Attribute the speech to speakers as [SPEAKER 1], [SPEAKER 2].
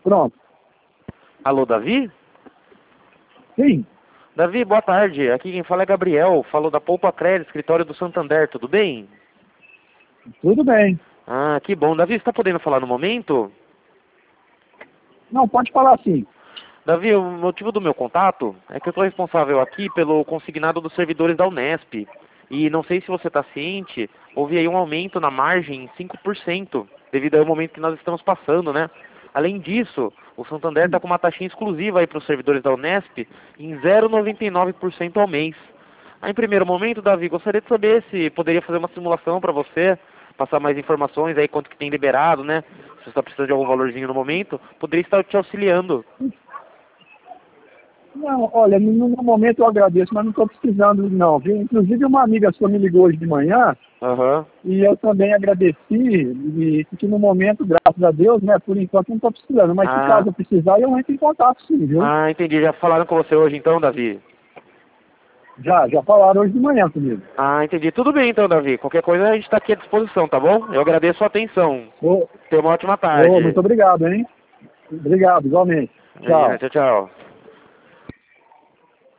[SPEAKER 1] Pronto.
[SPEAKER 2] Alô, Davi?
[SPEAKER 1] Sim.
[SPEAKER 2] Davi, boa tarde. Aqui quem fala é Gabriel. Falou da Poupa Crédito, escritório do Santander. Tudo bem?
[SPEAKER 1] Tudo bem.
[SPEAKER 2] Ah, que bom. Davi, você está podendo falar no momento?
[SPEAKER 1] Não, pode falar sim.
[SPEAKER 2] Davi, o motivo do meu contato é que eu estou responsável aqui pelo consignado dos servidores da Unesp. E não sei se você está ciente, houve aí um aumento na margem em 5%, devido ao momento que nós estamos passando, né? Além disso, o Santander está com uma taxinha exclusiva aí para os servidores da Unesp em 0,99% ao mês. Aí, em primeiro momento, Davi, gostaria de saber se poderia fazer uma simulação para você, passar mais informações aí, quanto que tem liberado, né? Se você está precisando de algum valorzinho no momento, poderia estar te auxiliando.
[SPEAKER 1] Não, olha, no momento eu agradeço, mas não estou precisando não, viu? Inclusive uma amiga sua me ligou hoje de manhã
[SPEAKER 2] Aham.
[SPEAKER 1] e eu também agradeci e que no momento, graças a Deus, né, por enquanto não estou precisando, mas se
[SPEAKER 2] Ah,
[SPEAKER 1] caso eu precisar eu entro em contato sim, viu?
[SPEAKER 2] entendi. Já falaram com você hoje então, Davi?
[SPEAKER 1] Já falaram hoje de manhã comigo.
[SPEAKER 2] Ah, entendi. Tudo bem então, Davi. Qualquer coisa a gente está aqui à disposição, tá bom? Eu agradeço a sua atenção.
[SPEAKER 1] Ô,
[SPEAKER 2] Tenha uma ótima
[SPEAKER 1] ô,
[SPEAKER 2] tarde.
[SPEAKER 1] muito obrigado, hein? Obrigado, igualmente.
[SPEAKER 2] Imagina,
[SPEAKER 1] Tchau.
[SPEAKER 2] tchau, tchau.